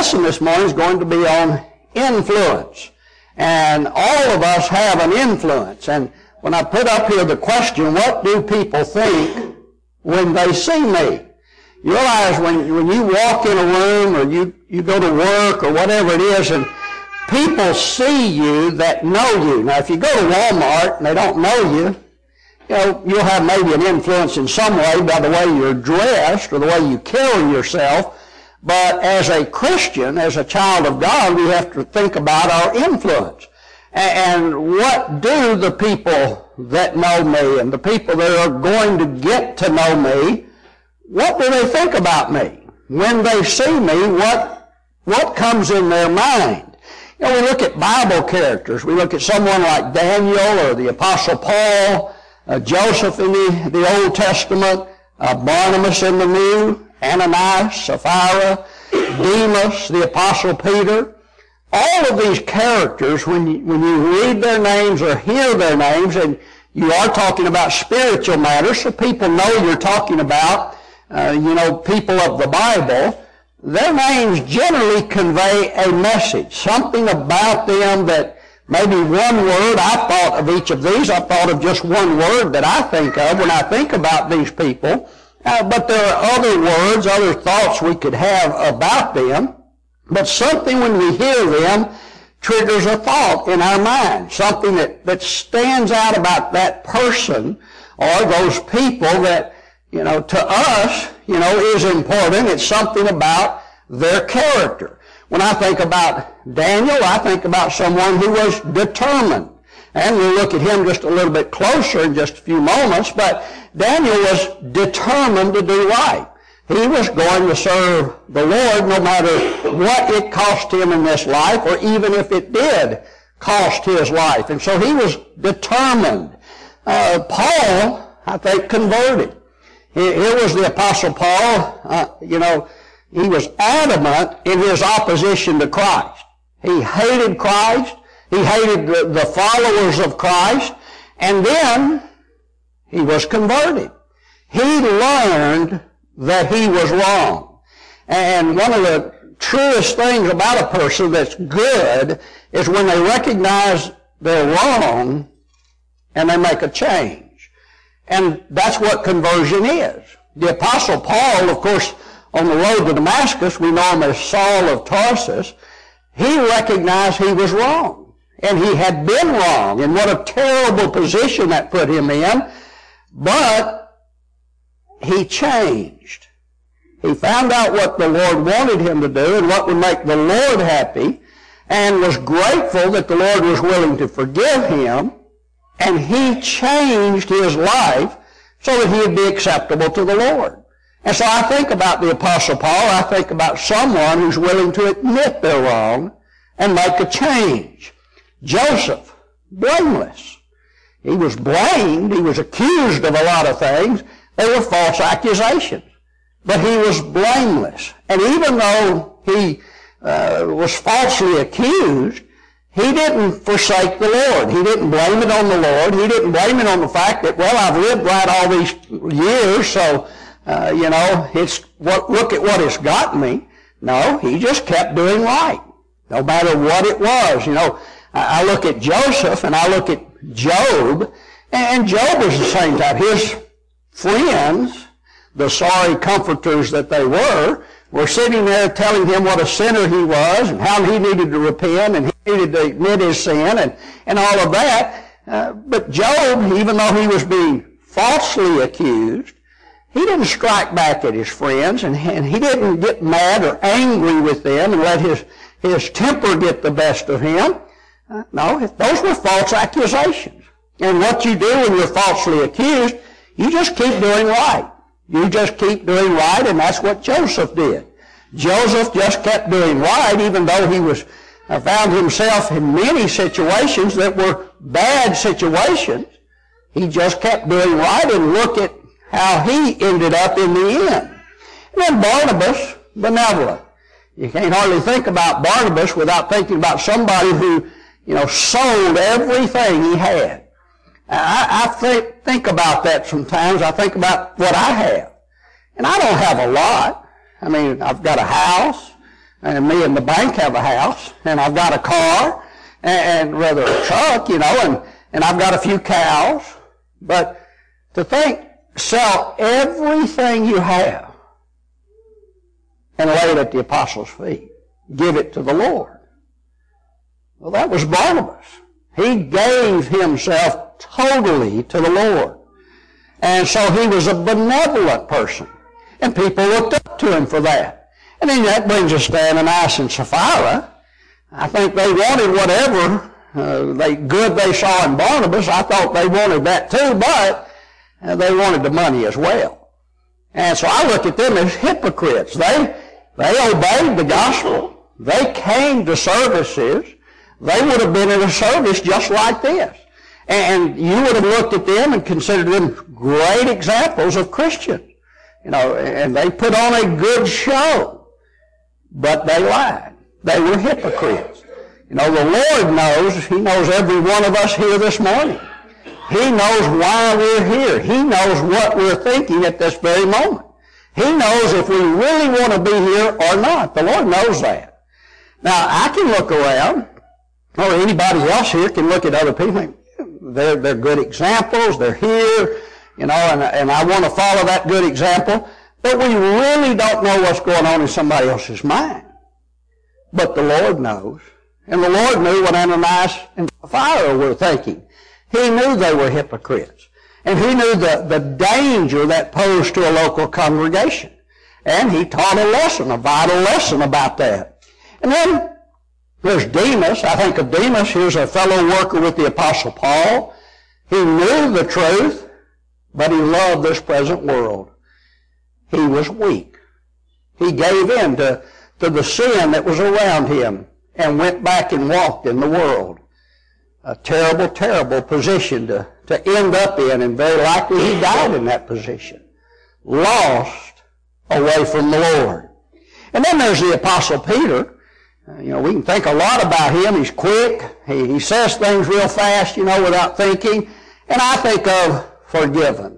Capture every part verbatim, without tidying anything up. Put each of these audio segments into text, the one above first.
lesson this morning is going to be on influence. And all of us have an influence. And when I put up here the question, what do people think when they see me? You realize when, when you walk in a room or you, you go to work or whatever it is, and people see you that know you. Now, if you go to Walmart and they don't know you, you know, you'll have maybe an influence in some way by the way you're dressed or the way you carry yourself. But as a Christian, as a child of God, we have to think about our influence. And what do the people that know me and the people that are going to get to know me, what do they think about me? When they see me, what, what comes in their mind? You know, we look at Bible characters. We look at someone like Daniel or the Apostle Paul, uh, Joseph in the, the Old Testament, uh, Barnabas in the New, Ananias, Sapphira, Demas, the Apostle Peter. All of these characters, when you, when you read their names or hear their names, and you are talking about spiritual matters, so people know you're talking about, uh, you know, people of the Bible, their names generally convey a message, something about them that maybe one word. I thought of each of these. I thought of just one word that I think of when I think about these people. Uh, but there are other words, other thoughts we could have about them. But something when we hear them triggers a thought in our mind, something that, that stands out about that person or those people that, you know, to us, you know, is important. It's something about their character. When I think about Daniel, I think about someone who was determined. And we'll look at him just a little bit closer in just a few moments, but Daniel was determined to do right. He was going to serve the Lord no matter what it cost him in this life, or even if it did cost his life. And so he was determined. Uh, Paul, I think, converted. Here was the Apostle Paul. Uh, you know, he was adamant in his opposition to Christ. He hated Christ. He hated the, the followers of Christ. And then he was converted. He learned that he was wrong. And one of the truest things about a person that's good is when they recognize they're wrong and they make a change. And that's what conversion is. The Apostle Paul, of course, on the road to Damascus, we know him as Saul of Tarsus, he recognized he was wrong. And he had been wrong. And what a terrible position that put him in. But he changed. He found out what the Lord wanted him to do and what would make the Lord happy, and was grateful that the Lord was willing to forgive him, and he changed his life so that he would be acceptable to the Lord. And so I think about the Apostle Paul. I think about someone who's willing to admit they're wrong and make a change. Joseph, blameless. He was blamed. He was accused of a lot of things. They were false accusations. But he was blameless. And even though he uh, was falsely accused, he didn't forsake the Lord. He didn't blame it on the Lord. He didn't blame it on the fact that, well, I've lived right all these years, so, uh, you know, it's what, look at what it's gotten me. No, he just kept doing right, no matter what it was. You know, I, I look at Joseph and I look at Job, and Job was the same type. His friends, the sorry comforters that they were, were sitting there telling him what a sinner he was and how he needed to repent and he needed to admit his sin and, and all of that. Uh, but Job, even though he was being falsely accused, he didn't strike back at his friends, and, and he didn't get mad or angry with them and let his, his temper get the best of him. Uh, no, those were false accusations. And what you do when you're falsely accused, you just keep doing right. You just keep doing right, and that's what Joseph did. Joseph just kept doing right, even though he was uh, found himself in many situations that were bad situations. He just kept doing right, and look at how he ended up in the end. And then Barnabas, benevolent. You can't hardly think about Barnabas without thinking about somebody who, you know, sold everything he had. I, I think, think about that sometimes. I think about what I have. And I don't have a lot. I mean, I've got a house. and me and the bank have a house, and I've got a car, and, and rather a truck, you know, and, and I've got a few cows. But to think, sell everything you have and lay it at the apostles' feet. Give it to the Lord. Well, that was Barnabas. He gave himself totally to the Lord. And so he was a benevolent person. And people looked up to him for that. And then that brings us to Ananias and Sapphira. I think they wanted whatever uh, they, good they saw in Barnabas. I thought they wanted that too, but uh, they wanted the money as well. And so I look at them as hypocrites. They, they obeyed the gospel. They came to services. They would have been in a service just like this. And you would have looked at them and considered them great examples of Christians. You know, and they put on a good show. But they lied. They were hypocrites. You know, the Lord knows. He knows every one of us here this morning. He knows why we're here. He knows what we're thinking at this very moment. He knows if we really want to be here or not. The Lord knows that. Now, I can look around, or anybody else here can look at other people and think, they're, they're good examples, they're here, you know, and, and I want to follow that good example. But we really don't know what's going on in somebody else's mind. But the Lord knows. And the Lord knew what Ananias and Sapphira were thinking. He knew they were hypocrites. And he knew the, the danger that posed to a local congregation. And he taught a lesson, a vital lesson about that. And then there's Demas. I think of Demas. He was a fellow worker with the Apostle Paul. He knew the truth, but he loved this present world. He was weak. He gave in to, to the sin that was around him and went back and walked in the world. A terrible, terrible position to, to end up in, and very likely he died in that position. Lost away from the Lord. And then there's the Apostle Peter. Uh, you know, we can think a lot about him. He's quick. He, he says things real fast, you know, without thinking. And I think of forgiven.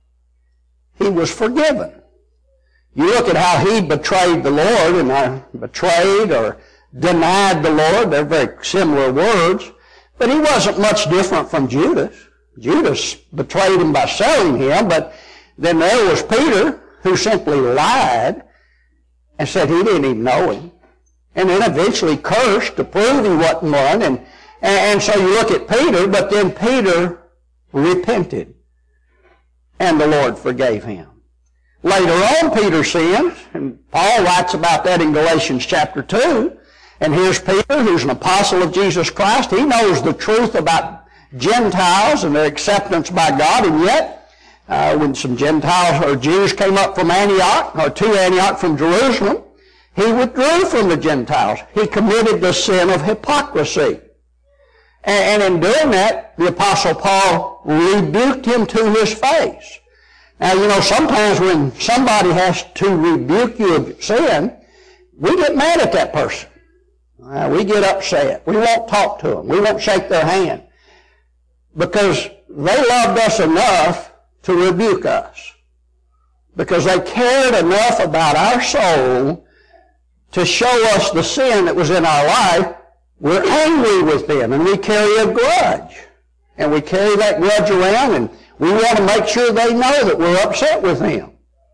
He was forgiven. You look at how he betrayed the Lord, and uh, betrayed or denied the Lord. They're very similar words. But he wasn't much different from Judas. Judas betrayed him by selling him, but then there was Peter, who simply lied and said he didn't even know him. And then eventually cursed to prove he wasn't one. And, and so you look at Peter, but then Peter repented. And the Lord forgave him. Later on, Peter sins, and Paul writes about that in Galatians chapter two. And here's Peter, who's an apostle of Jesus Christ. He knows the truth about Gentiles and their acceptance by God, and yet, uh, when some Gentiles or Jews came up from Antioch, or to Antioch from Jerusalem, he withdrew from the Gentiles. He committed the sin of hypocrisy. And, and in doing that, the Apostle Paul rebuked him to his face. Now, you know, sometimes when somebody has to rebuke you of sin, we get mad at that person. Uh, we get upset. We won't talk to them. We won't shake their hand. Because they loved us enough to rebuke us. Because they cared enough about our soul to show us the sin that was in our life. We're angry with them, and we carry a grudge. And we carry that grudge around, and we want to make sure they know that we're upset with them.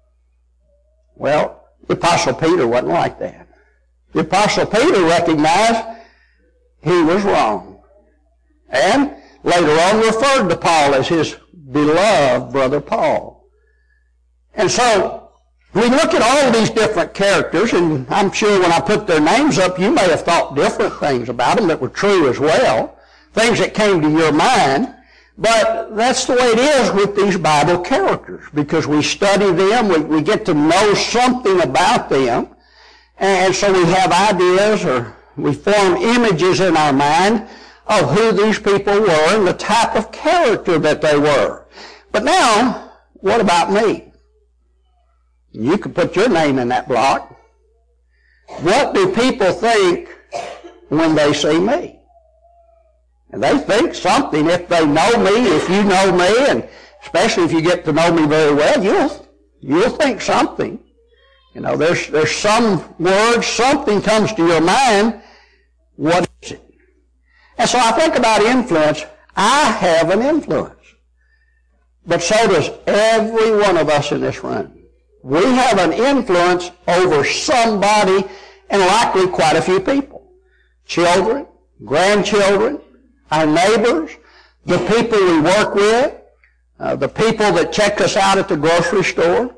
Well, the Apostle Peter wasn't like that. The Apostle Peter recognized he was wrong. And later on referred to Paul as his beloved brother Paul. And so we look at all of these different characters, and I'm sure when I put their names up, you may have thought different things about them that were true as well, things that came to your mind. But that's the way it is with these Bible characters, because we study them, we, we get to know something about them. And so we have ideas, or we form images in our mind of who these people were and the type of character that they were. But now, what about me? You can put your name in that block. What do people think when they see me? And they think something. If they know me, if you know me, and especially if you get to know me very well, you'll, you'll think something. You know, there's, there's some words, something comes to your mind. What is it? And so I think about influence. I have an influence. But so does every one of us in this room. We have an influence over somebody, and likely quite a few people. Children, grandchildren, our neighbors, the people we work with, uh, the people that check us out at the grocery store.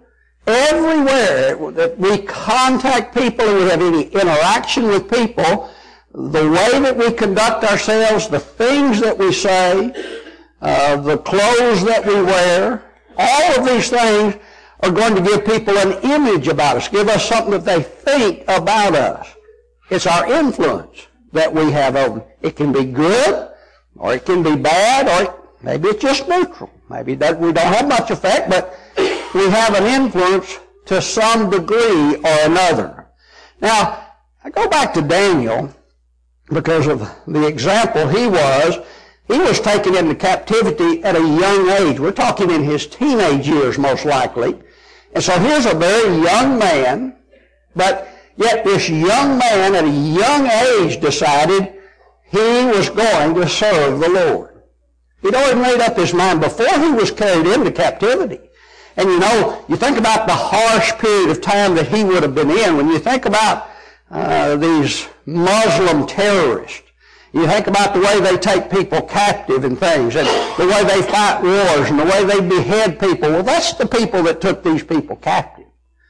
Everywhere that we contact people and we have any interaction with people, the way that we conduct ourselves, the things that we say, uh, the clothes that we wear, all of these things are going to give people an image about us, give us something that they think about us. It's our influence that we have over. It can be good, or it can be bad, or maybe it's just neutral. Maybe that we don't have much effect, but we have an influence to some degree or another. Now, I go back to Daniel because of the example he was. He was taken into captivity at a young age. We're talking in his teenage years, most likely. And so here's a very young man, but yet this young man at a young age decided he was going to serve the Lord. He'd already made up his mind before he was carried into captivity. And you know, you think about the harsh period of time that he would have been in. When you think about uh, these Muslim terrorists, you think about the way they take people captive and things, and the way they fight wars, and the way they behead people. Well, that's the people that took these people captive.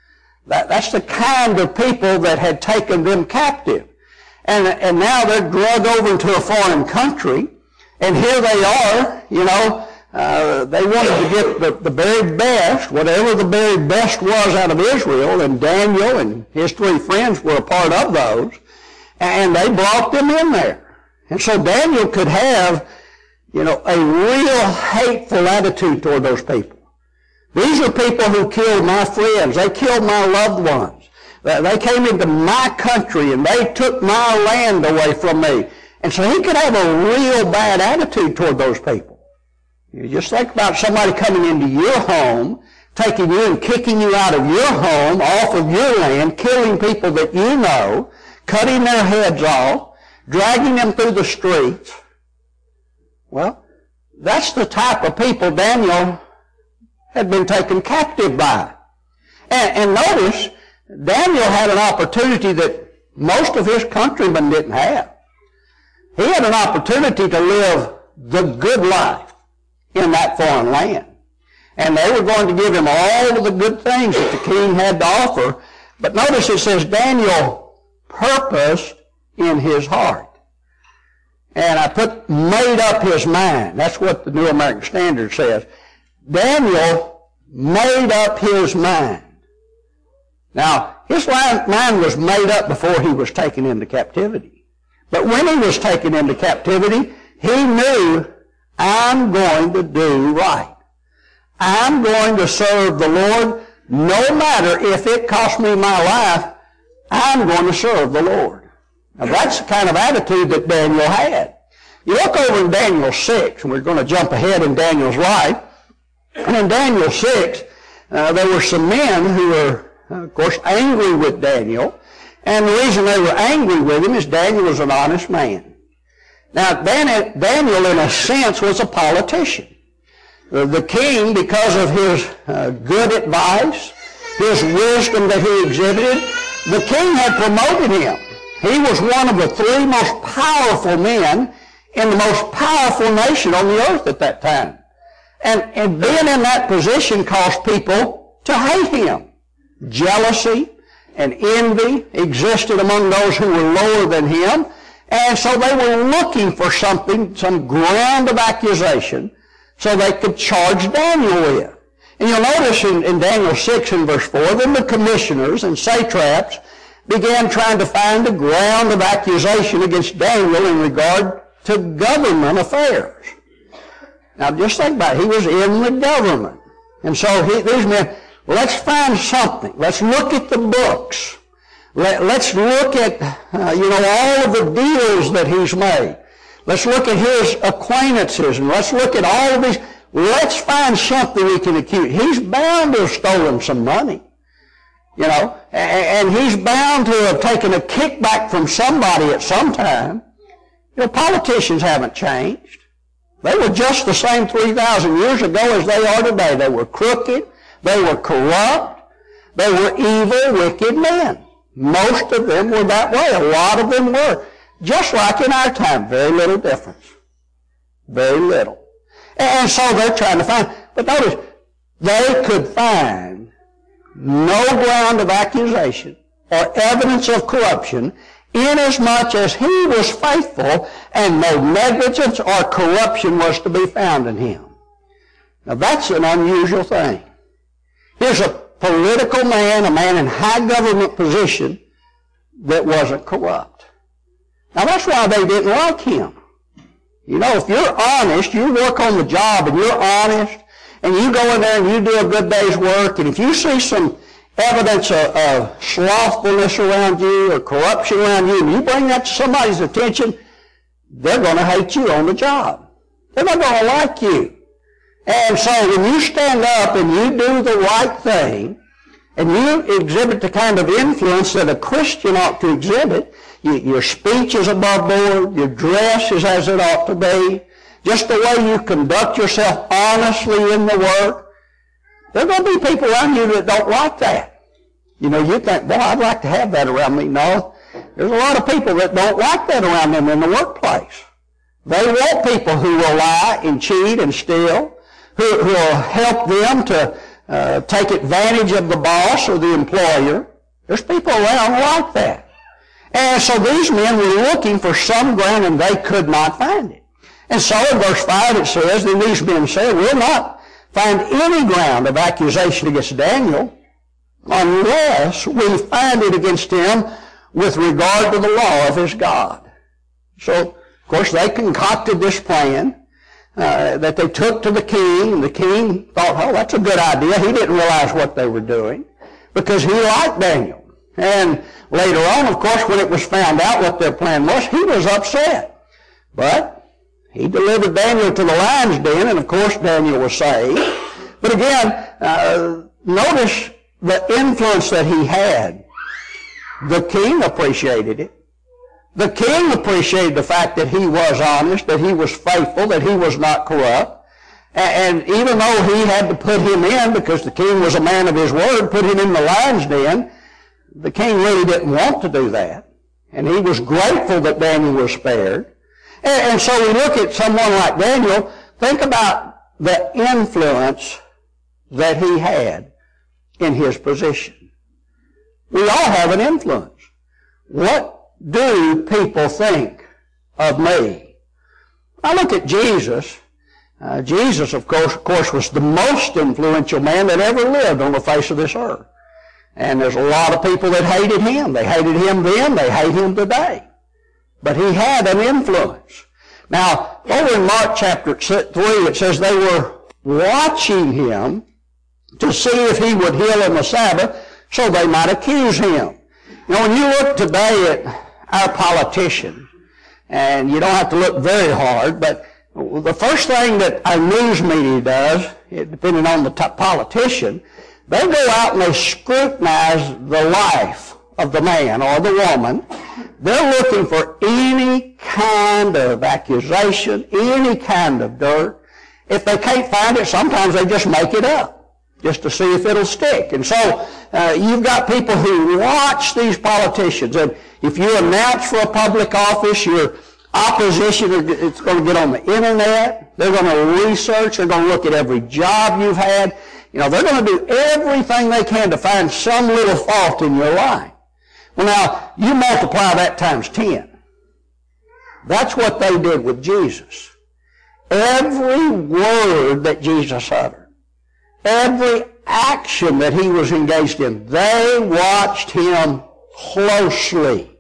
That, that's the kind of people that had taken them captive. And, and now they're drugged over into a foreign country, and here they are, you know, uh, they wanted to get the, the very best, whatever the very best was out of Israel, and Daniel and his three friends were a part of those, and they brought them in there. And so Daniel could have, you know, a real hateful attitude toward those people. These are people who killed my friends. They killed my loved ones. They came into my country and they took my land away from me. And so he could have a real bad attitude toward those people. You just think about somebody coming into your home, taking you and kicking you out of your home, off of your land, killing people that you know, cutting their heads off, dragging them through the streets. Well, that's the type of people Daniel had been taken captive by. And, and notice, Daniel had an opportunity that most of his countrymen didn't have. He had an opportunity to live the good life in that foreign land. And they were going to give him all of the good things that the king had to offer. But notice it says Daniel purposed in his heart. And I put made up his mind. That's what the New American Standard says. Daniel made up his mind. Now, his mind was made up before he was taken into captivity. But when he was taken into captivity, he knew, I'm going to do right. I'm going to serve the Lord no matter if it costs me my life. I'm going to serve the Lord. Now, that's the kind of attitude that Daniel had. You look over in Daniel six, and we're going to jump ahead in Daniel's life. And in Daniel six, uh, there were some men who were, uh, of course, angry with Daniel. And the reason they were angry with him is Daniel was an honest man. Now, Daniel, in a sense, was a politician. The king, because of his uh, good advice, his wisdom that he exhibited, the king had promoted him. He was one of the three most powerful men in the most powerful nation on the earth at that time. And, and being in that position caused people to hate him. Jealousy and envy existed among those who were lower than him. And so they were looking for something, some ground of accusation, so they could charge Daniel with. And you'll notice in, in Daniel six and verse four, then the commissioners and satraps began trying to find a ground of accusation against Daniel in regard to government affairs. Now just think about it. He was in the government. And so he, these men, let's find something. Let's look at the books. Let, let's look at, uh, you know, all of the deals that he's made. Let's look at his acquaintances, and let's look at all of these. Let's find something we can accuse. He's bound to have stolen some money. You know, and he's bound to have taken a kickback from somebody at some time. You know, politicians haven't changed. They were just the same three thousand years ago as they are today. They were crooked. They were corrupt. They were evil, wicked men. Most of them were that way. A lot of them were. Just like in our time, very little difference. Very little. And so they're trying to find, but notice, they could find no ground of accusation or evidence of corruption inasmuch as he was faithful and no negligence or corruption was to be found in him. Now that's an unusual thing. Here's a political man, a man in high government position that wasn't corrupt. Now that's why they didn't like him. You know, if you're honest, you work on the job and you're honest, and you go in there and you do a good day's work, and if you see some evidence of, of slothfulness around you or corruption around you, and you bring that to somebody's attention, they're going to hate you on the job. They're not going to like you. And so when you stand up and you do the right thing, and you exhibit the kind of influence that a Christian ought to exhibit, you, your speech is above board, your dress is as it ought to be, just the way you conduct yourself honestly in the work, there are going to be people around you that don't like that. You know, you think, boy, I'd like to have that around me. No, there's a lot of people that don't like that around them in the workplace. They want people who will lie and cheat and steal, who, who will help them to uh, take advantage of the boss or the employer. There's people around like that. And so these men were looking for some ground and they could not find it. And so in verse five it says, then these men said, we'll not find any ground of accusation against Daniel unless we find it against him with regard to the law of his God. So, of course, they concocted this plan uh, that they took to the king, and the king thought, oh, that's a good idea. He didn't realize what they were doing because he liked Daniel. And later on, of course, when it was found out what their plan was, he was upset. But he delivered Daniel to the lion's den, and of course Daniel was saved. But again, uh, notice the influence that he had. The king appreciated it. The king appreciated the fact that he was honest, that he was faithful, that he was not corrupt. And, and even though he had to put him in, because the king was a man of his word, put him in the lion's den, the king really didn't want to do that. And he was grateful that Daniel was spared. And, and so we look at someone like Daniel, think about the influence that he had in his position. We all have an influence. What do people think of me? I look at Jesus. Uh, Jesus, of course, of course, was the most influential man that ever lived on the face of this earth. And there's a lot of people that hated him. They hated him then, they hate him today. But he had an influence. Now, over in Mark chapter three, it says they were watching him to see if he would heal on the Sabbath so they might accuse him. Now, when you look today at our politicians, and you don't have to look very hard, but the first thing that our news media does, depending on the politician, they go out and they scrutinize the life of the man or the woman. They're looking for any kind of accusation, any kind of dirt. If they can't find it, sometimes they just make it up just to see if it'll stick. And so uh, you've got people who watch these politicians. And if you announce for a public office, your opposition is going to get on the internet. They're going to research. They're going to look at every job you've had. You know, they're going to do everything they can to find some little fault in your life. Well, now, you multiply that times ten. That's what they did with Jesus. Every word that Jesus uttered, every action that he was engaged in, they watched him closely.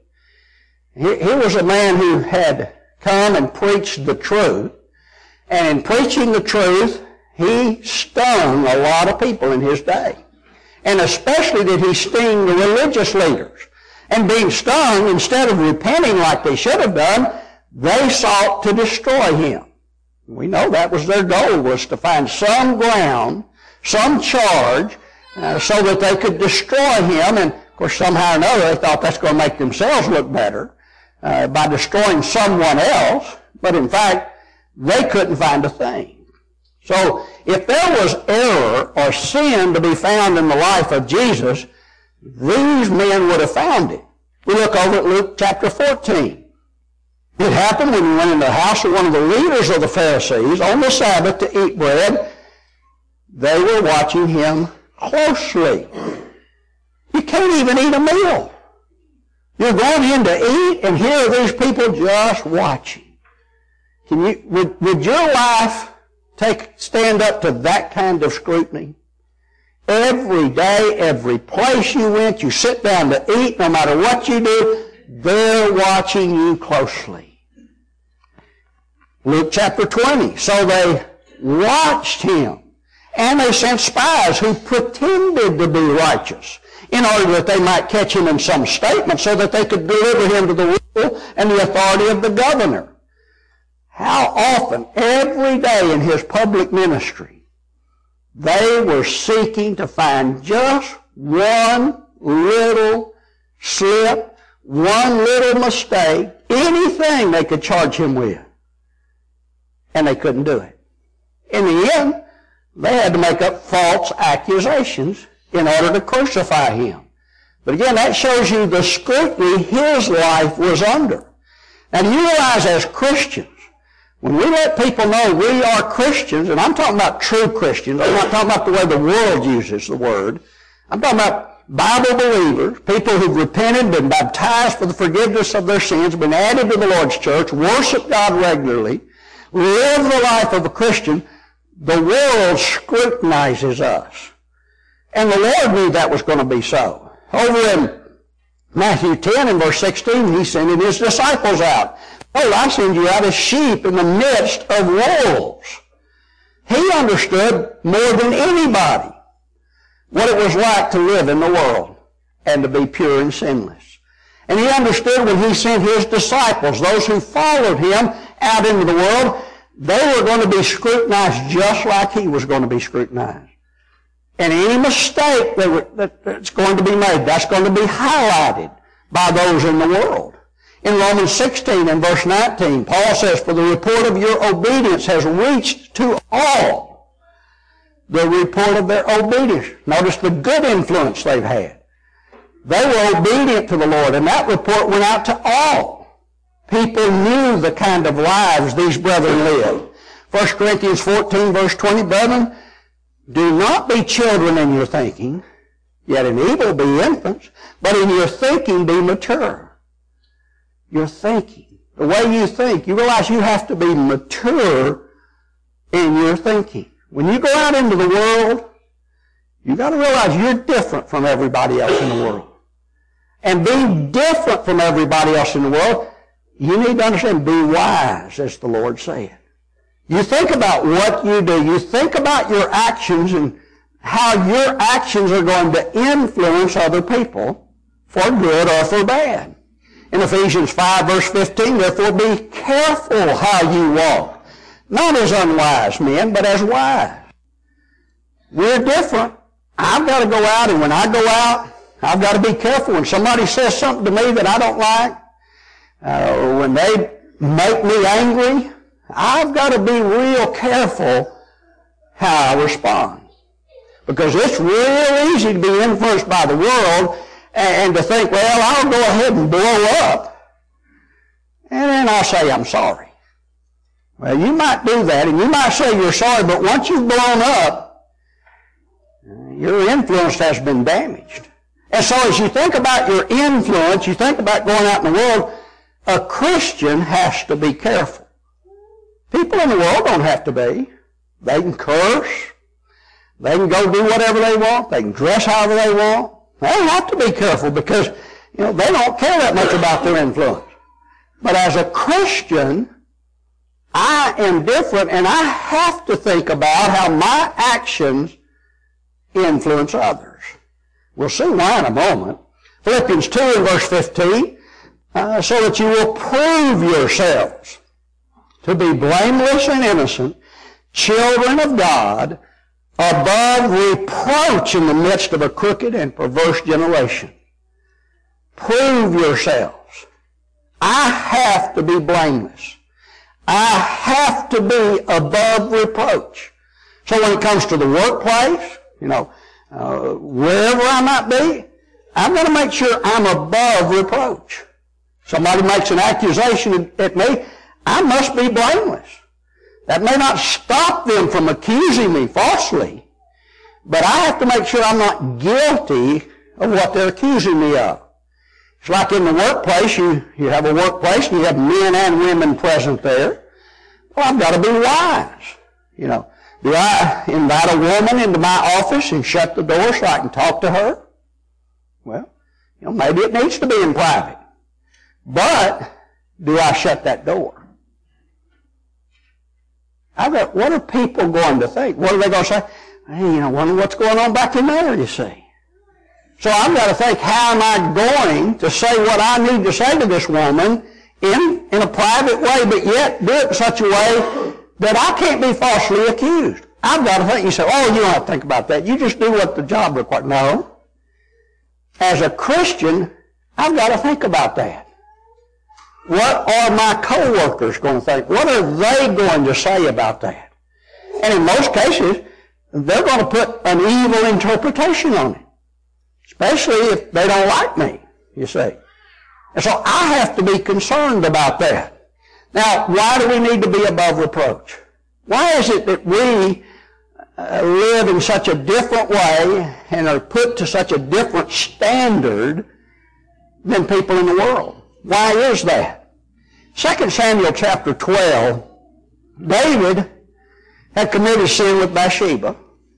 Here was a man who had come and preached the truth, and in preaching the truth, he stung a lot of people in his day. And especially did he sting the religious leaders. And being stung, instead of repenting like they should have done, they sought to destroy him. We know that was their goal, was to find some ground, some charge uh, so that they could destroy him. And, of course, somehow or another, they thought that's going to make themselves look better uh, by destroying someone else. But, in fact, they couldn't find a thing. So, if there was error or sin to be found in the life of Jesus, these men would have found it. We look over at Luke chapter fourteen. It happened when he went into the house of one of the leaders of the Pharisees on the Sabbath to eat bread. They were watching him closely. You can't even eat a meal. You're going in to eat, and here are these people just watching. Can you, would, would your life take, stand up to that kind of scrutiny? Every day, every place you went, you sit down to eat, no matter what you do, they're watching you closely. Luke chapter twenty. So they watched him, and they sent spies who pretended to be righteous in order that they might catch him in some statement so that they could deliver him to the rule and the authority of the governor. How often, every day in his public ministry, they were seeking to find just one little slip, one little mistake, anything they could charge him with. And they couldn't do it. In the end, they had to make up false accusations in order to crucify him. But again, that shows you the scrutiny his life was under. Now, do you realize as Christians, when we let people know we are Christians, and I'm talking about true Christians, I'm not talking about the way the world uses the word. I'm talking about Bible believers, people who've repented, been baptized for the forgiveness of their sins, been added to the Lord's church, worship God regularly, live the life of a Christian. The world scrutinizes us. And the Lord knew that was going to be so. Over in Matthew ten and verse sixteen, he sending his disciples out. Oh, I send you out as sheep in the midst of wolves. He understood more than anybody what it was like to live in the world and to be pure and sinless. And he understood when he sent his disciples, those who followed him out into the world, they were going to be scrutinized just like he was going to be scrutinized. And any mistake that were, that, that's going to be made, that's going to be highlighted by those in the world. In Romans sixteen and verse nineteen, Paul says, "For the report of your obedience has reached to all." The report of their obedience. Notice the good influence they've had. They were obedient to the Lord, and that report went out to all. People knew the kind of lives these brethren lived. First Corinthians fourteen, verse twenty, "Brethren, do not be children in your thinking, yet in evil be infants, but in your thinking be mature." Your thinking, the way you think, you realize you have to be mature in your thinking. When you go out into the world, you got to realize you're different from everybody else in the world. And being different from everybody else in the world, you need to understand, be wise, as the Lord said. You think about what you do. You think about your actions and how your actions are going to influence other people for good or for bad. In Ephesians five, verse fifteen, "Therefore be careful how you walk, not as unwise men, but as wise." We're different. I've got to go out, and when I go out, I've got to be careful. When somebody says something to me that I don't like, uh, or when they make me angry, I've got to be real careful how I respond. Because it's real easy to be influenced by the world and to think, well, I'll go ahead and blow up, and then I'll say I'm sorry. Well, you might do that, and you might say you're sorry, but once you've blown up, your influence has been damaged. And so as you think about your influence, you think about going out in the world, a Christian has to be careful. People in the world don't have to be. They can curse. They can go do whatever they want. They can dress however they want. They have to be careful because, you know, they don't care that much about their influence. But as a Christian, I am different, and I have to think about how my actions influence others. We'll see why in a moment. Philippians two and verse fifteen, uh, "So that you will prove yourselves to be blameless and innocent, children of God, above reproach in the midst of a crooked and perverse generation. Prove yourselves. I have to be blameless. I have to be above reproach. So when it comes to the workplace, you know, uh, wherever I might be, I'm going to make sure I'm above reproach. Somebody makes an accusation at me, I must be blameless. That may not stop them from accusing me falsely, but I have to make sure I'm not guilty of what they're accusing me of. It's like in the workplace, you, you have a workplace and you have men and women present there. Well, I've got to be wise. You know, do I invite a woman into my office and shut the door so I can talk to her? Well, you know, maybe it needs to be in private. But do I shut that door? I've got, what are people going to think? What are they going to say? Hey, you know, wonder what's going on back in there, you see. So I've got to think, how am I going to say what I need to say to this woman in, in a private way, but yet do it in such a way that I can't be falsely accused? I've got to think. You say, oh, you don't have to think about that. You just do what the job requires. No. As a Christian, I've got to think about that. What are my co-workers going to think? What are they going to say about that? And in most cases, they're going to put an evil interpretation on it. Especially if they don't like me, you see. And so I have to be concerned about that. Now, why do we need to be above reproach? Why is it that we uh, live in such a different way and are put to such a different standard than people in the world? Why is that? Second Samuel chapter twelve, David had committed sin with Bathsheba.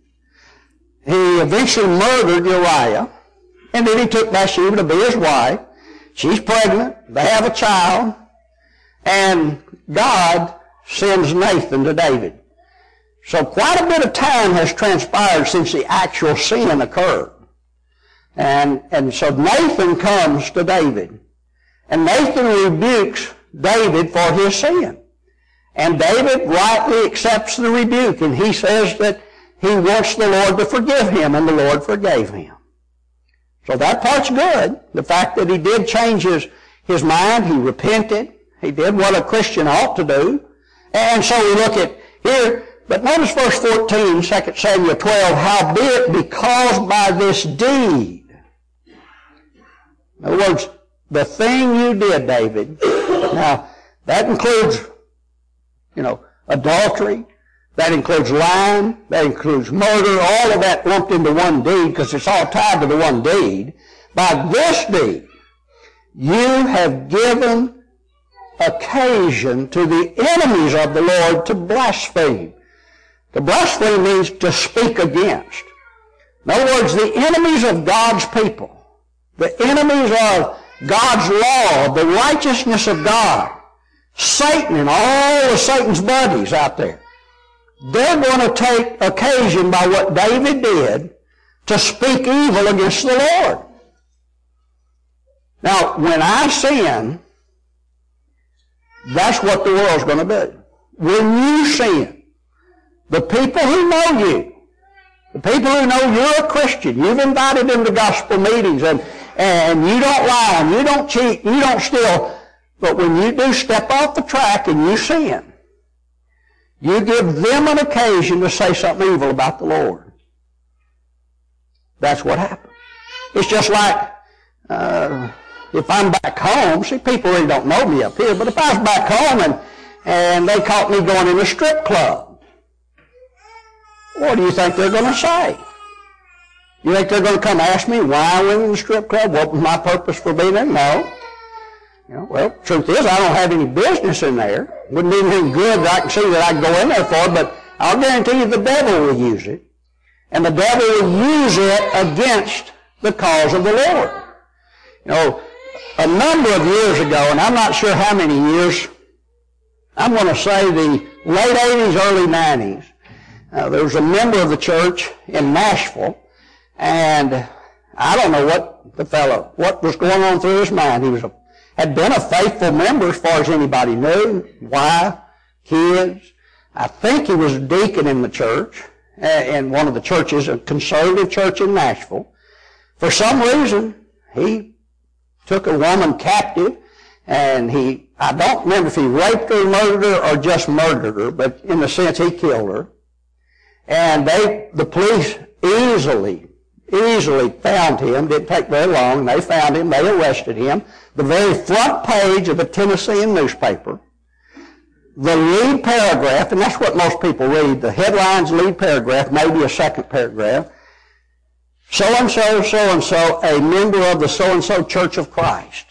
He eventually murdered Uriah. And then he took Bathsheba to be his wife. She's pregnant. They have a child. And God sends Nathan to David. So quite a bit of time has transpired since the actual sin occurred. And, and so Nathan comes to David. And Nathan rebukes David for his sin. And David rightly accepts the rebuke. And he says that he wants the Lord to forgive him. And the Lord forgave him. So that part's good. The fact that he did change his, his mind, he repented, he did what a Christian ought to do. And so we look at here, but notice verse fourteen, Second Samuel twelve, howbeit because by this deed. In other words, the thing you did, David, now that includes, you know, adultery, that includes lying, that includes murder, all of that lumped into one deed because it's all tied to the one deed. By this deed, you have given occasion to the enemies of the Lord to blaspheme. To blaspheme means to speak against. In other words, the enemies of God's people, the enemies of God's law, the righteousness of God, Satan and all of Satan's buddies out there, they're going to take occasion by what David did to speak evil against the Lord. Now, when I sin, that's what the world's going to do. When you sin, the people who know you, the people who know you're a Christian, you've invited them to gospel meetings, and, and you don't lie, and you don't cheat, you don't steal, but when you do step off the track and you sin, you give them an occasion to say something evil about the Lord. That's what happens. It's just like uh, if I'm back home. See, people really don't know me up here, but if I was back home and, and they caught me going in a strip club, what do you think they're going to say? You think they're going to come ask me why I went in the strip club? What was my purpose for being there? No. You know, well, truth is, I don't have any business in there. Wouldn't be anything good that I can see that I can go in there for, but I'll guarantee you the devil will use it. And the devil will use it against the cause of the Lord. You know, a number of years ago, and I'm not sure how many years, I'm going to say the late eighties, early nineties, uh, there was a member of the church in Nashville, and I don't know what the fellow, what was going on through his mind. He was a had been a faithful member as far as anybody knew, wife, kids. I think he was a deacon in the church. in one of the churches, a conservative church in Nashville. For some reason, he took a woman captive, and he, I don't remember if he raped her, murdered her, or just murdered her, but in the sense he killed her. And they, the police easily, easily found him. Didn't take very long. They found him. They arrested him. The very front page of a Tennessean newspaper, the lead paragraph, and that's what most people read, the headline's lead paragraph, maybe a second paragraph, so-and-so, so-and-so, a member of the so-and-so Church of Christ.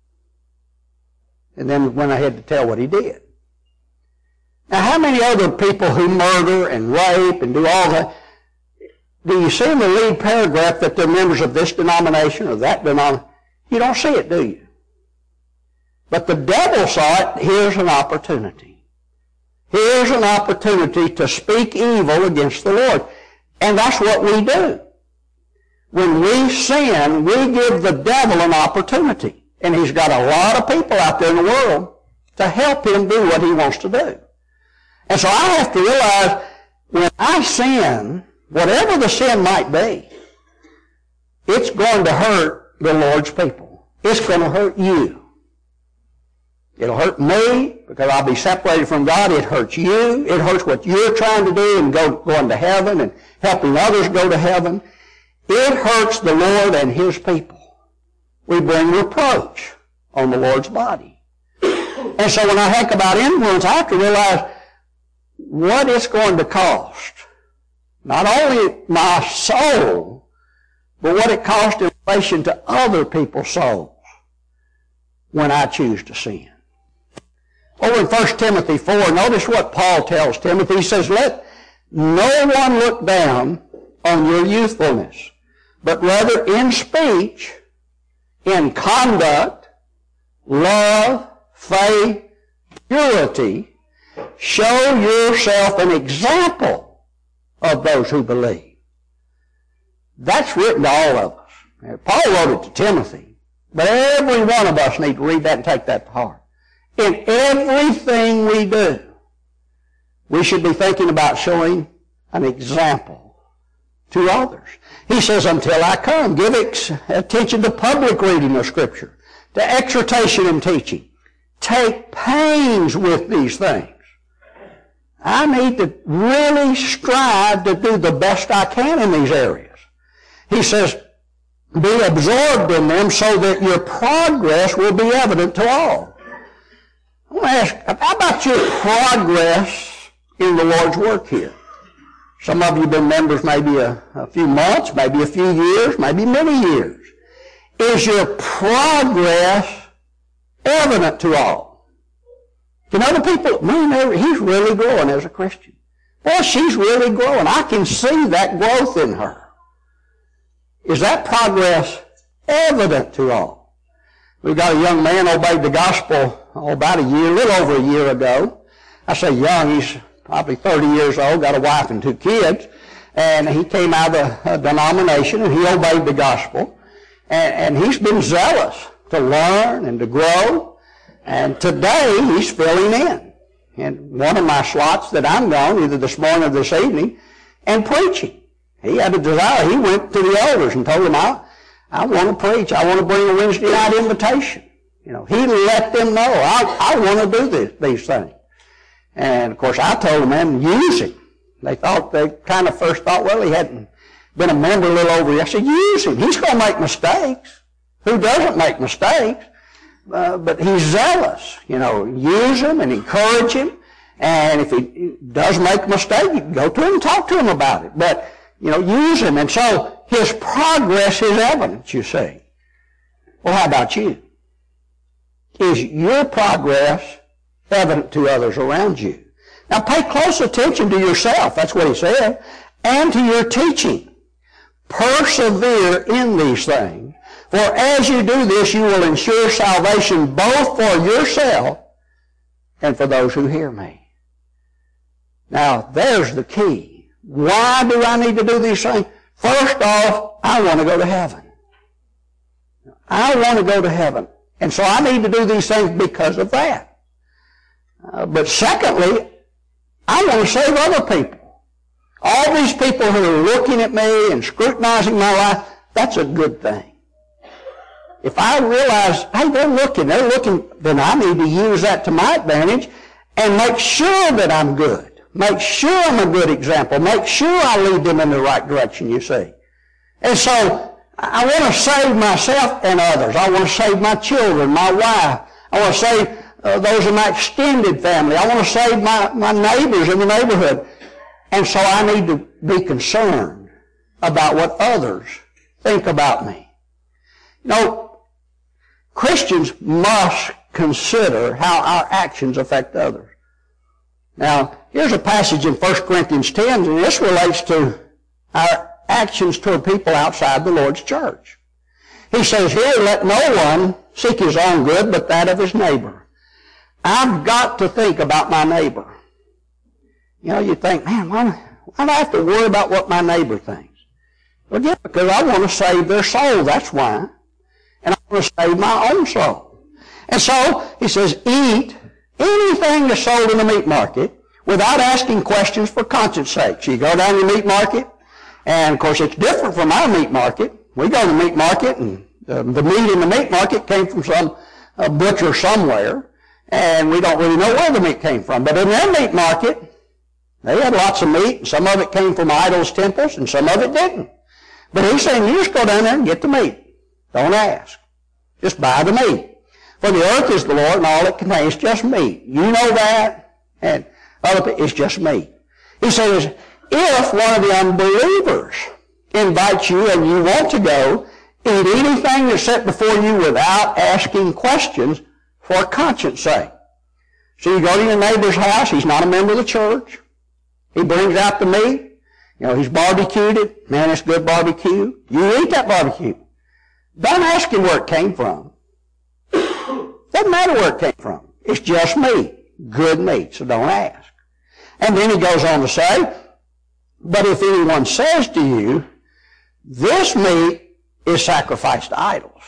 And then went ahead to tell what he did. Now, how many other people who murder and rape and do all that, do you see in the lead paragraph that they're members of this denomination or that denomination? You don't see it, do you? But the devil saw it. Here's an opportunity. Here's an opportunity to speak evil against the Lord. And that's what we do. When we sin, we give the devil an opportunity. And he's got a lot of people out there in the world to help him do what he wants to do. And so I have to realize when I sin, whatever the sin might be, it's going to hurt the Lord's people. It's going to hurt you. It'll hurt me because I'll be separated from God. It hurts you. It hurts what you're trying to do and go, going to heaven and helping others go to heaven. It hurts the Lord and His people. We bring reproach on the Lord's body. And so when I think about influence, I have to realize what it's going to cost. Not only my soul, but what it costs in relation to other people's souls when I choose to sin. Over in First Timothy four, notice what Paul tells Timothy. He says, let no one look down on your youthfulness, but rather in speech, in conduct, love, faith, purity, show yourself an example of those who believe. That's written to all of us. Paul wrote it to Timothy, but every one of us need to read that and take that to heart. In everything we do, we should be thinking about showing an example to others. He says, until I come, give ex- attention to public reading of Scripture, to exhortation and teaching. Take pains with these things. I need to really strive to do the best I can in these areas. He says, be absorbed in them so that your progress will be evident to all. I want to ask, how about your progress in the Lord's work here? Some of you have been members maybe a, a few months, maybe a few years, maybe many years. Is your progress evident to all? Can other people, man, he's really growing as a Christian. Boy, she's really growing. I can see that growth in her. Is that progress evident to all? We've got a young man obeyed the gospel oh, about a year, a little over a year ago. I say young, he's probably thirty years old, got a wife and two kids. And he came out of a, a denomination and he obeyed the gospel. And, and he's been zealous to learn and to grow. And today he's filling in. In one of my slots that I'm gone, either this morning or this evening, and preaching. He had a desire. He went to the elders and told them, I, I want to preach. I want to bring a Wednesday night invitation. You know, he let them know, I, I want to do this, these things. And, of course, I told them, man, use him. They thought, they kind of first thought, well, he hadn't been a member a little over a year. I said, use him. He's going to make mistakes. Who doesn't make mistakes? Uh, but he's zealous. You know, use him and encourage him. And if he does make a mistake, you can go to him and talk to him about it. But, you know, use him. And so his progress is evident, you see. Well, how about you? Is your progress evident to others around you? Now pay close attention to yourself, that's what he said, and to your teaching. Persevere in these things, for as you do this, you will ensure salvation both for yourself and for those who hear me. Now, there's the key. Why do I need to do these things? First off, I want to go to heaven. I want to go to heaven. And so I need to do these things because of that. Uh, but secondly, I want to save other people. All these people who are looking at me and scrutinizing my life, that's a good thing. If I realize, hey, they're looking, they're looking, then I need to use that to my advantage and make sure that I'm good. Make sure I'm a good example. Make sure I lead them in the right direction, you see. And so, I want to save myself and others. I want to save my children, my wife. I want to save uh, those in my extended family. I want to save my, my neighbors in the neighborhood. And so I need to be concerned about what others think about me. You know, Christians must consider how our actions affect others. Now, here's a passage in First Corinthians ten, and this relates to our actions toward people outside the Lord's church. He says here, let no one seek his own good, but that of his neighbor. I've got to think about my neighbor. You know, you think, man, why, why do I have to worry about what my neighbor thinks? Well, yeah, because I want to save their soul, that's why. And I want to save my own soul. And so, he says, eat anything that's sold in the meat market without asking questions for conscience sake. So you go down to the meat market, and of course it's different from our meat market. We go to the meat market, and the, the meat in the meat market came from some uh, butcher somewhere, and we don't really know where the meat came from. But in their meat market, they had lots of meat, and some of it came from idols' temples, and some of it didn't. But he's saying, you just go down there and get the meat. Don't ask. Just buy the meat. For the earth is the Lord, and all it contains just meat. You know that, and other people, it's just meat. He says, if one of the unbelievers invites you and you want to go, eat anything that's set before you without asking questions for conscience sake. So you go to your neighbor's house, he's not a member of the church. He brings out the meat. You know, he's barbecued it. Man, it's good barbecue. You eat that barbecue. Don't ask him where it came from. Doesn't matter where it came from. It's just meat. Good meat, so don't ask. And then he goes on to say, but if anyone says to you, this meat is sacrificed to idols.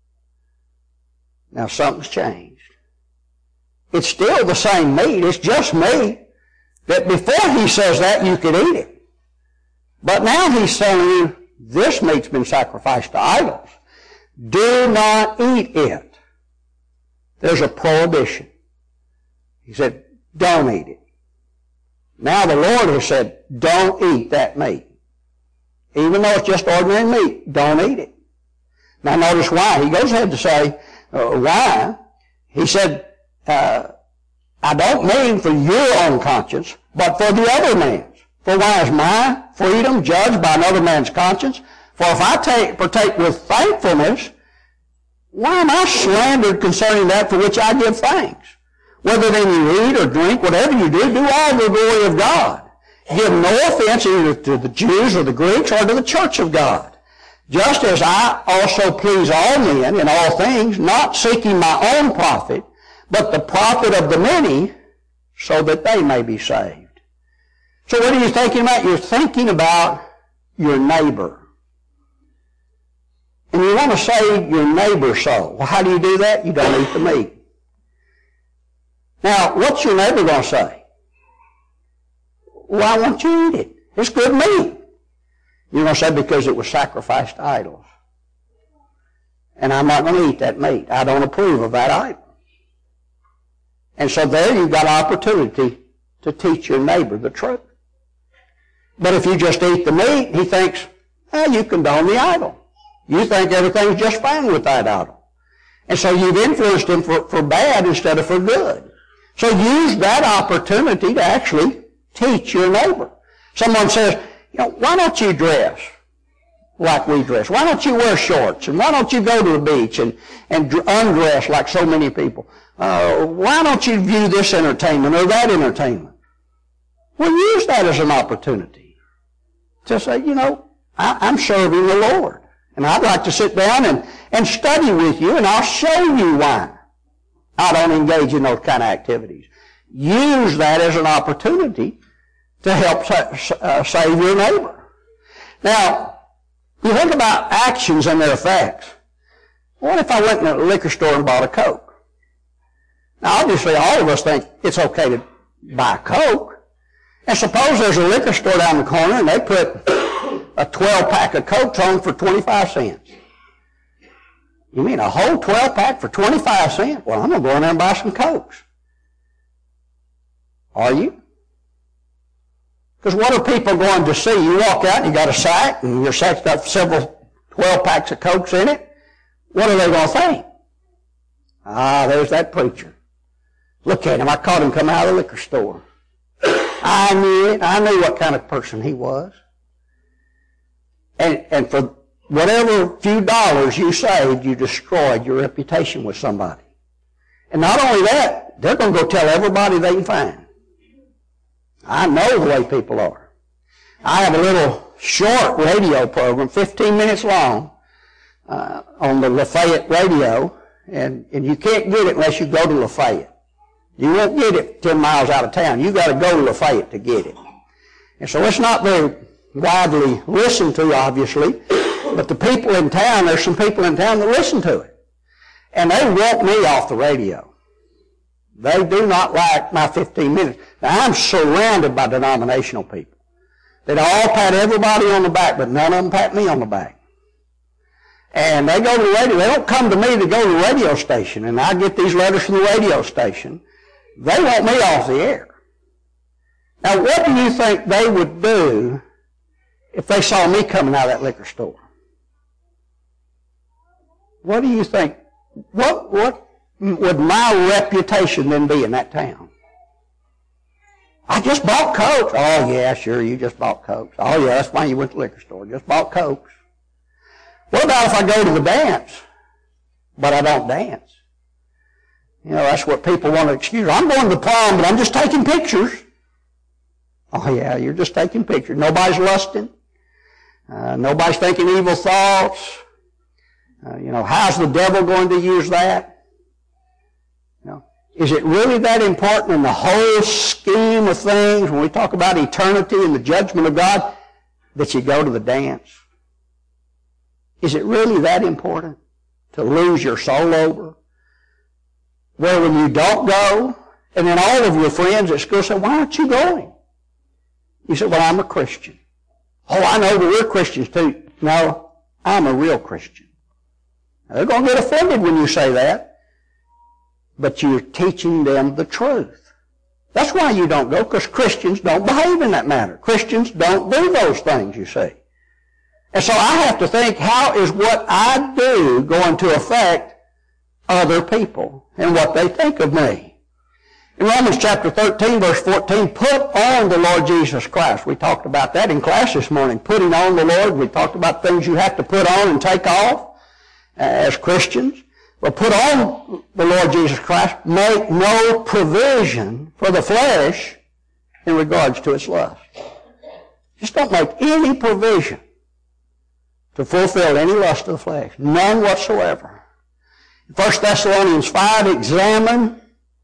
Now something's changed. It's still the same meat. It's just meat. That before he says that, you could eat it. But now he's telling you, this meat's been sacrificed to idols. Do not eat it. There's a prohibition. He said, don't eat it. Now the Lord has said, don't eat that meat. Even though it's just ordinary meat, don't eat it. Now notice why. He goes ahead to say, uh, why? He said, uh, I don't mean for your own conscience, but for the other man's. For why is my freedom judged by another man's conscience? For if I take, partake with thankfulness, why am I slandered concerning that for which I give thanks? Whether then you eat or drink, whatever you do, do all to the glory of God. Give no offense either to the Jews or the Greeks or to the church of God. Just as I also please all men in all things, not seeking my own profit, but the profit of the many, so that they may be saved. So what are you thinking about? You're thinking about your neighbor. And you want to save your neighbor's soul. Well, how do you do that? You don't eat the meat. Now, what's your neighbor going to say? Why won't you eat it? It's good meat. You're going to say, because it was sacrificed to idols. And I'm not going to eat that meat. I don't approve of that idol. And so there you've got opportunity to teach your neighbor the truth. But if you just eat the meat, he thinks, oh, you condone the idol. You think everything's just fine with that idol. And so you've influenced him for, for bad instead of for good. So use that opportunity to actually teach your neighbor. Someone says, you know, why don't you dress like we dress? Why don't you wear shorts? And why don't you go to the beach and, and undress like so many people? Uh, why don't you view this entertainment or that entertainment? Well, use that as an opportunity to say, you know, I, I'm serving the Lord. And I'd like to sit down and, and study with you, and I'll show you why I don't engage in those kind of activities. Use that as an opportunity to help sa- uh, save your neighbor. Now, you think about actions and their effects. What if I went in a liquor store and bought a Coke? Now, obviously, all of us think it's okay to buy Coke. And suppose there's a liquor store down the corner and they put a twelve pack of Cokes on for twenty-five cents. You mean a whole twelve pack for twenty-five cents? Well, I'm going to go in there and buy some Cokes. Are you? Because what are people going to see? You walk out and you got a sack and your sack's got several twelve packs of Cokes in it. What are they going to think? Ah, there's that preacher. Look at him. I caught him coming out of the liquor store. I knew it. I knew what kind of person he was. And, and for whatever few dollars you saved, you destroyed your reputation with somebody. And not only that, they're going to go tell everybody they can find. I know the way people are. I have a little short radio program, fifteen minutes long, uh, on the Lafayette radio, and, and you can't get it unless you go to Lafayette. You won't get it ten miles out of town. You've got to go to Lafayette to get it. And so it's not very widely listened to, obviously, but the people in town, there's some people in town that listen to it. And they want me off the radio. They do not like my fifteen minutes. Now, I'm surrounded by denominational people. They all pat everybody on the back, but none of them pat me on the back. And they go to the radio. They don't come to me to go to the radio station, and I get these letters from the radio station. They want me off the air. Now, what do you think they would do if they saw me coming out of that liquor store? What do you think? What, what would my reputation then be in that town? I just bought Cokes. Oh, yeah, sure, you just bought Cokes. Oh, yeah, that's why you went to the liquor store. Just bought Cokes. What about if I go to the dance, but I don't dance? You know, that's what people want to excuse. I'm going to the prom, but I'm just taking pictures. Oh, yeah, you're just taking pictures. Nobody's lusting. Uh, nobody's thinking evil thoughts. Uh, you know, how's the devil going to use that? You know, is it really that important in the whole scheme of things when we talk about eternity and the judgment of God that you go to the dance? Is it really that important to lose your soul over? Where when you don't go, and then all of your friends at school say, why aren't you going? You say, well, I'm a Christian. Oh, I know that we're Christians too. No, I'm a real Christian. Now, they're going to get offended when you say that, but you're teaching them the truth. That's why you don't go, because Christians don't behave in that manner. Christians don't do those things, you see. And so I have to think, how is what I do going to affect other people and what they think of me? In Romans chapter thirteen, verse fourteen, put on the Lord Jesus Christ. We talked about that in class this morning. Putting on the Lord. We talked about things you have to put on and take off as Christians. Well, put on the Lord Jesus Christ. Make no provision for the flesh in regards to its lust. Just don't make any provision to fulfill any lust of the flesh. None whatsoever. In First Thessalonians five, examine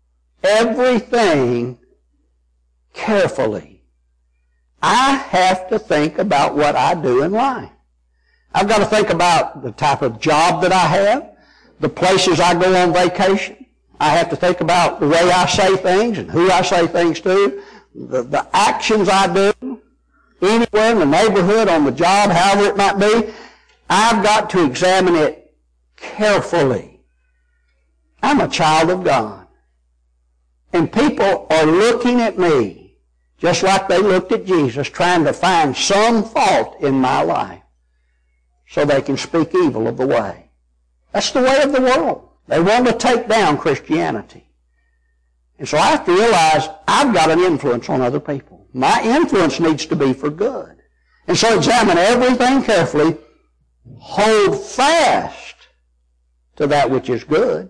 everything carefully. I have to think about what I do in life. I've got to think about the type of job that I have, the places I go on vacation. I have to think about the way I say things and who I say things to, the, the actions I do anywhere in the neighborhood, on the job, however it might be. I've got to examine it carefully. I'm a child of God. And people are looking at me just like they looked at Jesus, trying to find some fault in my life so they can speak evil of the way. That's the way of the world. They want to take down Christianity. And so I have to realize I've got an influence on other people. My influence needs to be for good. And so examine everything carefully. Hold fast to that which is good.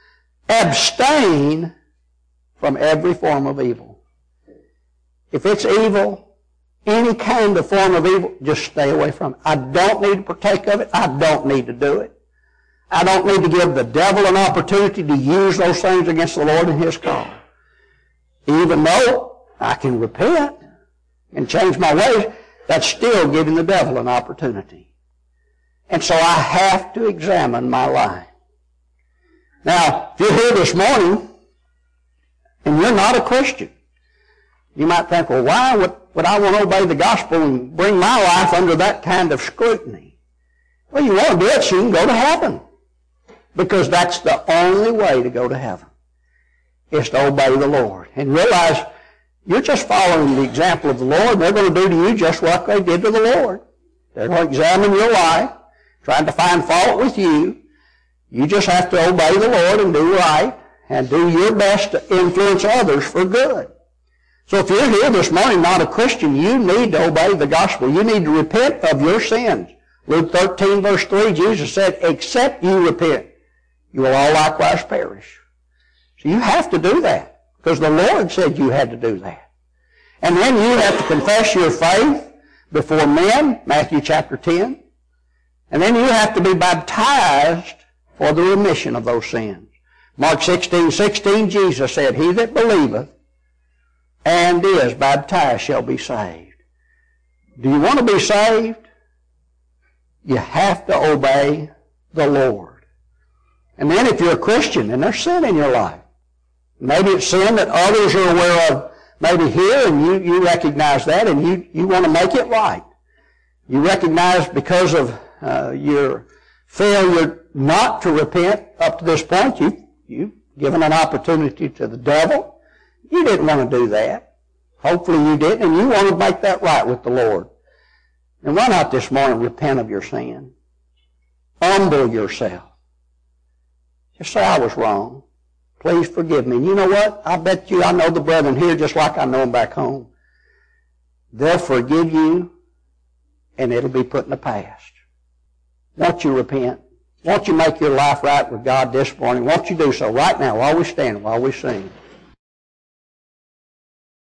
Abstain from every form of evil. If it's evil, any kind of form of evil, just stay away from it. I don't need to partake of it. I don't need to do it. I don't need to give the devil an opportunity to use those things against the Lord and His cause. Even though I can repent and change my ways, that's still giving the devil an opportunity. And so I have to examine my life. Now, if you're here this morning and you're not a Christian, You might think, well, why would, would I want to obey the gospel and bring my life under that kind of scrutiny? Well, you want to do it so you can go to heaven. Because that's the only way to go to heaven, is to obey the Lord. And realize you're just following the example of the Lord. They're going to do to you just what they did to the Lord. They're going to examine your life, trying to find fault with you. You just have to obey the Lord and do right and do your best to influence others for good. So if you're here this morning not a Christian, you need to obey the gospel. You need to repent of your sins. Luke thirteen, verse three, Jesus said, except you repent, you will all likewise perish. So you have to do that, because the Lord said you had to do that. And then you have to confess your faith before men, Matthew chapter ten. And then you have to be baptized for the remission of those sins. Mark sixteen, sixteen, Jesus said, he that believeth and is baptized shall be saved. Do you want to be saved? You have to obey the Lord. And then if you're a Christian and there's sin in your life, maybe it's sin that others are aware of, maybe here, and you, you recognize that, and you, you want to make it right. You recognize because of uh, your failure not to repent up to this point, you, you've given an opportunity to the devil. You didn't want to do that. Hopefully you didn't, and you want to make that right with the Lord. And why not this morning repent of your sin? Humble yourself. Just say, I was wrong. Please forgive me. And you know what? I bet you I know the brethren here just like I know them back home. They'll forgive you, and it'll be put in the past. Won't you repent? Won't you make your life right with God this morning? Won't you do so right now while we stand, while we sing?